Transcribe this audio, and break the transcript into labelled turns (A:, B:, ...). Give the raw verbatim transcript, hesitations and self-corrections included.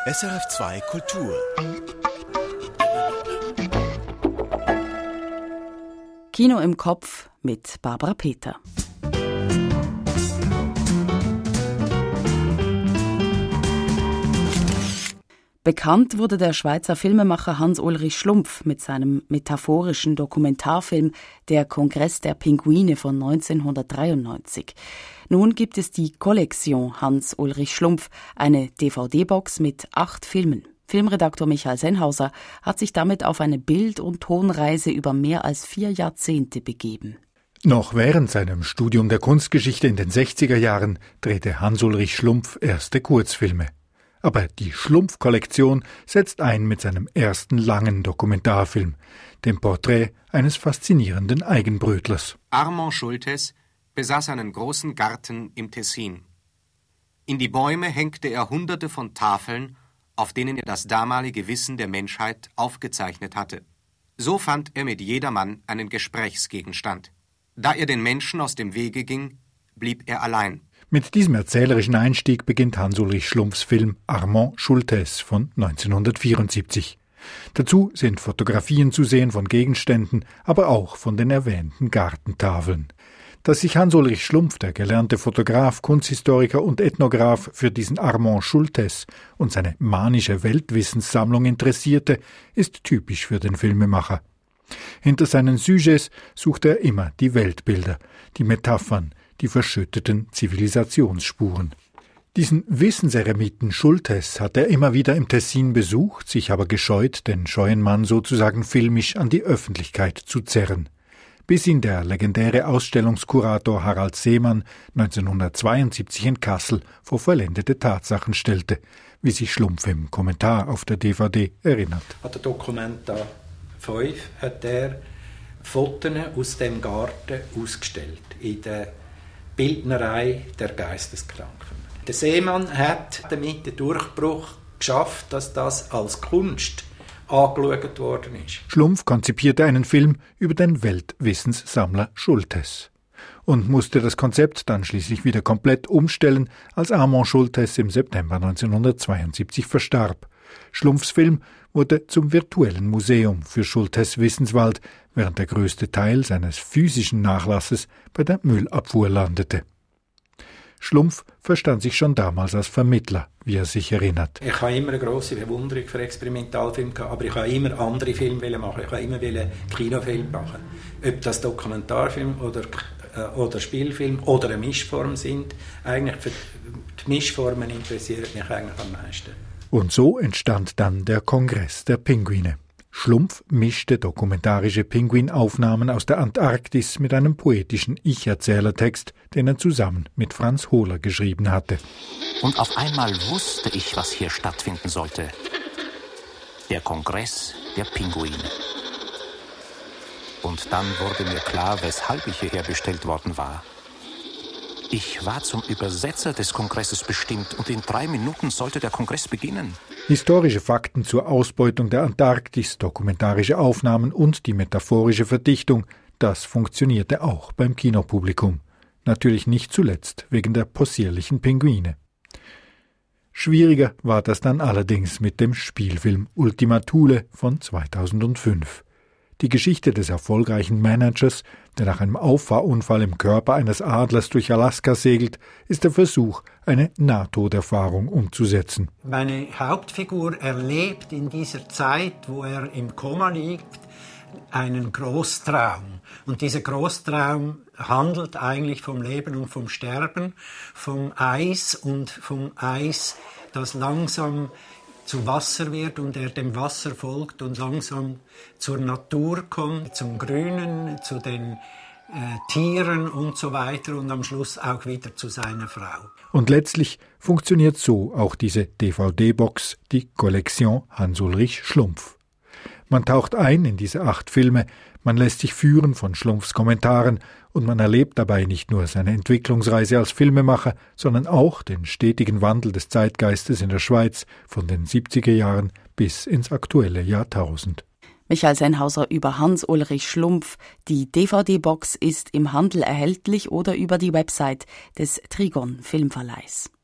A: S R F zwei Kultur.
B: Kino im Kopf mit Barbara Peter. Bekannt wurde der Schweizer Filmemacher Hans-Ulrich Schlumpf mit seinem metaphorischen Dokumentarfilm Der Kongress der Pinguine von neunzehnhundertdreiundneunzig. Nun gibt es die Kollektion Hans-Ulrich Schlumpf, eine D V D-Box mit acht Filmen. Filmredaktor Michael Sennhauser hat sich damit auf eine Bild- und Tonreise über mehr als vier Jahrzehnte begeben.
C: Noch während seinem Studium der Kunstgeschichte in den sechziger Jahren drehte Hans-Ulrich Schlumpf erste Kurzfilme. Aber die Schlumpf-Kollektion setzt ein mit seinem ersten langen Dokumentarfilm, dem Porträt eines faszinierenden Eigenbrötlers.
D: Armand Schulthess besaß einen großen Garten im Tessin. In die Bäume hängte er hunderte von Tafeln, auf denen er das damalige Wissen der Menschheit aufgezeichnet hatte. So fand er mit jedermann einen Gesprächsgegenstand. Da er den Menschen aus dem Wege ging, blieb er allein.
C: Mit diesem erzählerischen Einstieg beginnt Hans-Ulrich Schlumpfs Film Armand Schulthess von neunzehnhundertvierundsiebzig. Dazu sind Fotografien zu sehen von Gegenständen, aber auch von den erwähnten Gartentafeln. Dass sich Hans-Ulrich Schlumpf, der gelernte Fotograf, Kunsthistoriker und Ethnograph, für diesen Armand Schulthess und seine manische Weltwissenssammlung interessierte, ist typisch für den Filmemacher. Hinter seinen Sujets sucht er immer die Weltbilder, die Metaphern, die verschütteten Zivilisationsspuren. Diesen Wissenseremiten Schulthess hat er immer wieder im Tessin besucht, sich aber gescheut, den scheuen Mann sozusagen filmisch an die Öffentlichkeit zu zerren. Bis ihn der legendäre Ausstellungskurator Harald Seemann neunzehnhundertzweiundsiebzig in Kassel vor vollendete Tatsachen stellte, wie sich Schlumpf im Kommentar auf der D V D erinnert.
E: An der Dokumenta fünf hat er Fotos aus dem Garten ausgestellt, in der Bildnerei der Geisteskranken. Der Seemann hat damit den Durchbruch geschafft, dass das als Kunst angeschaut worden ist.
C: Schlumpf konzipierte einen Film über den Weltwissenssammler Schulthess und musste das Konzept dann schließlich wieder komplett umstellen, als Armand Schulthess im September neunzehnhundertzweiundsiebzig verstarb. Schlumpfs Film wurde zum virtuellen Museum für Schulthess Wissenswald, während der größte Teil seines physischen Nachlasses bei der Müllabfuhr landete. Schlumpf verstand sich schon damals als Vermittler, wie er sich erinnert.
E: Ich habe immer eine grosse Bewunderung für Experimentalfilme gehabt, aber ich habe immer andere Filme machen. Ich habe immer Kinofilme machen. Ob das Dokumentarfilm oder, äh, oder Spielfilm oder eine Mischform sind, eigentlich für die Mischformen interessieren mich eigentlich am meisten.
C: Und so entstand dann der Kongress der Pinguine. Schlumpf mischte dokumentarische Pinguinaufnahmen aus der Antarktis mit einem poetischen Ich-Erzählertext, den er zusammen mit Franz Hohler geschrieben hatte.
F: Und auf einmal wusste ich, was hier stattfinden sollte. Der Kongress der Pinguine. Und dann wurde mir klar, weshalb ich hierher bestellt worden war. Ich war zum Übersetzer des Kongresses bestimmt und in drei Minuten sollte der Kongress beginnen.
C: Historische Fakten zur Ausbeutung der Antarktis, dokumentarische Aufnahmen und die metaphorische Verdichtung, das funktionierte auch beim Kinopublikum. Natürlich nicht zuletzt wegen der possierlichen Pinguine. Schwieriger war das dann allerdings mit dem Spielfilm Ultima Thule von zweitausendfünf. Die Geschichte des erfolgreichen Managers, der nach einem Auffahrunfall im Körper eines Adlers durch Alaska segelt, ist der Versuch, eine Nahtoderfahrung umzusetzen.
G: Meine Hauptfigur erlebt in dieser Zeit, wo er im Koma liegt, einen Großtraum. Und dieser Großtraum handelt eigentlich vom Leben und vom Sterben, vom Eis und vom Eis, das langsam zu Wasser wird und er dem Wasser folgt und langsam zur Natur kommt, zum Grünen, zu den äh, Tieren und so weiter und am Schluss auch wieder zu seiner Frau.
C: Und letztlich funktioniert so auch diese D V D-Box, die Kollektion Hans-Ulrich Schlumpf. Man taucht ein in diese acht Filme, man lässt sich führen von Schlumpfs Kommentaren und man erlebt dabei nicht nur seine Entwicklungsreise als Filmemacher, sondern auch den stetigen Wandel des Zeitgeistes in der Schweiz von den siebziger Jahren bis ins aktuelle Jahrtausend.
B: Michael Sennhauser über Hans-Ulrich Schlumpf. Die D V D-Box ist im Handel erhältlich oder über die Website des Trigon Filmverleihs.